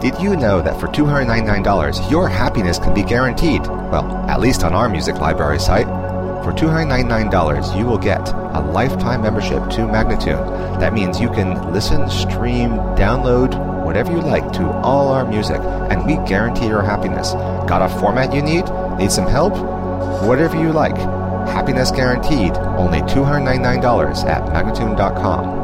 Did you know that for $299, your happiness can be guaranteed? Well, at least on our music library site. For $299, you will get a lifetime membership to Magnatune. That means you can listen, stream, download, whatever you like to all our music, and we guarantee your happiness. Got a format you need? Need some help? Whatever you like. Happiness guaranteed. Only $299 at Magnatune.com.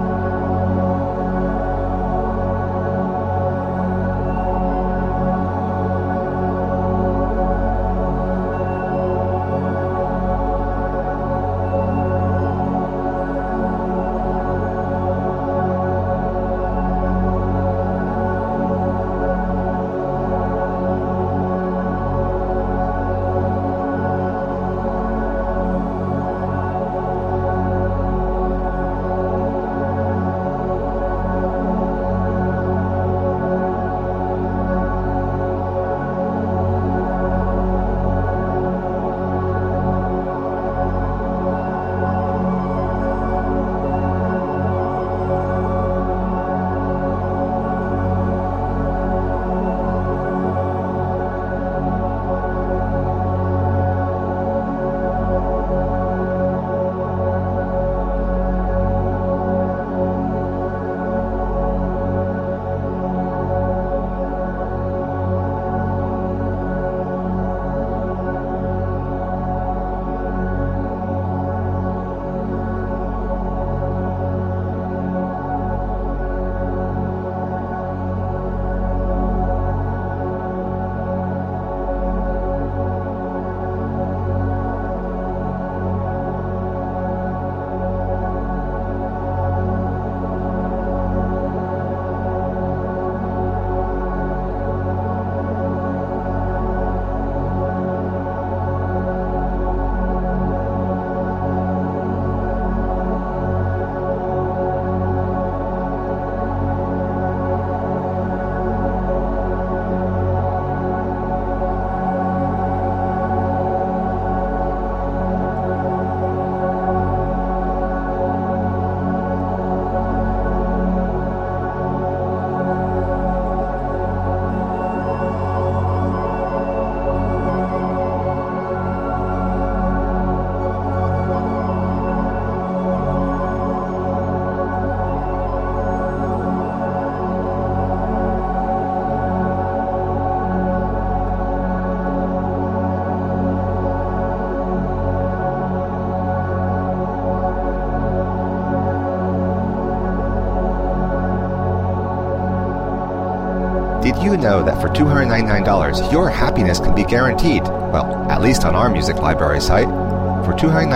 Did you know that for $299, your happiness can be guaranteed? Well, at least on our music library site. For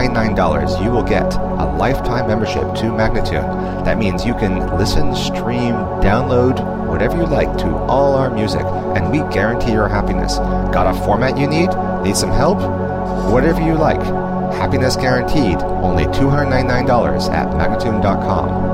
$299, you will get a lifetime membership to Magnatune. That means you can listen, stream, download, whatever you like to all our music, and we guarantee your happiness. Got a format you need? Need some help? Whatever you like. Happiness guaranteed. Only $299 at Magnatune.com.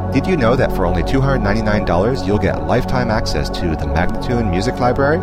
Did you know that for only $299 you'll get lifetime access to the Magnatune Music Library?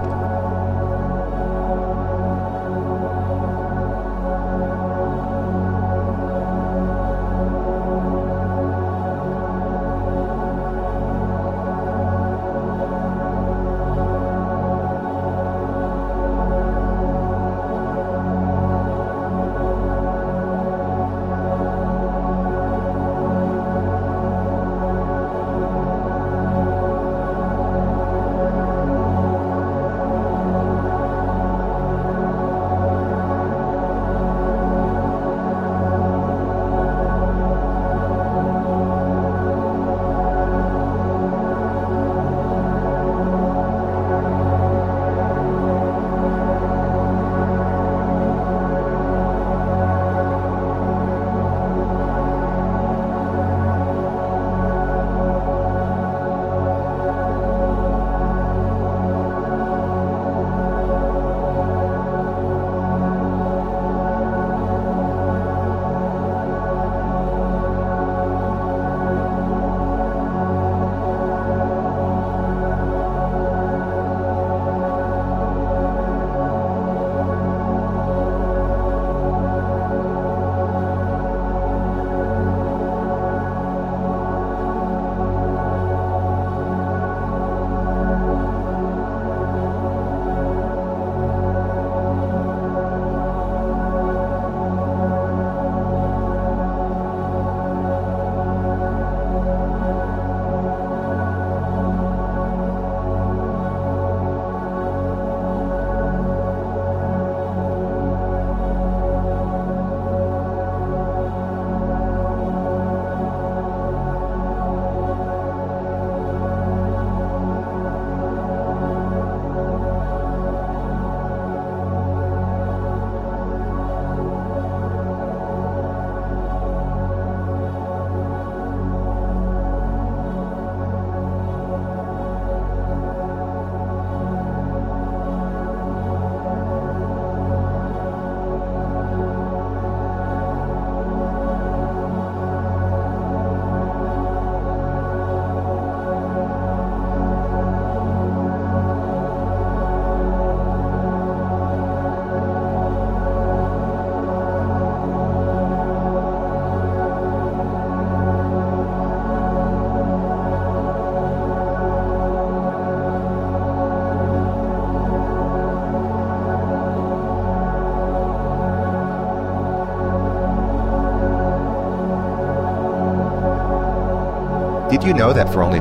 Did you know that for only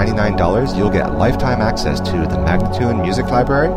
$299 you'll get lifetime access to the Magnatune Music Library?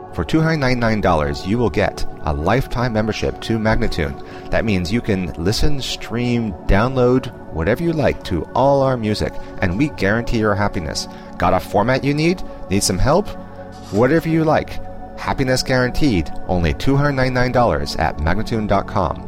For $299, you will get a lifetime membership to Magnatune. That means you can listen, stream, download, whatever you like to all our music, and we guarantee your happiness. Got a format you need? Need some help? Whatever you like. Happiness guaranteed. Only $299 at Magnatune.com.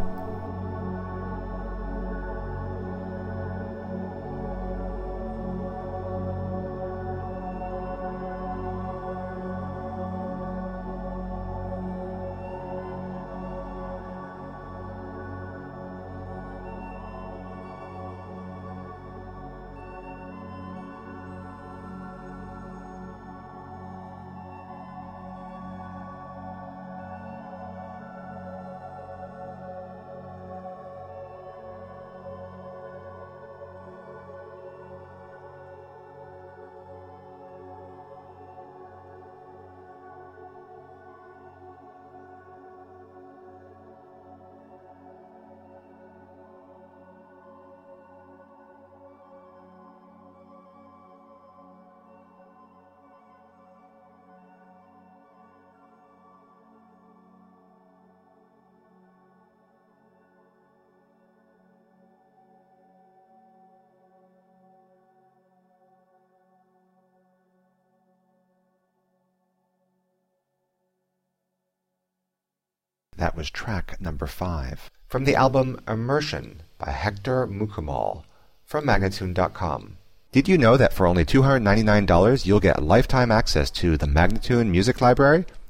That was track number 5 from the album Immersion by Hector Mukumal from Magnatune.com. Did you know that for only $299 you'll get lifetime access to the Magnatune Music Library?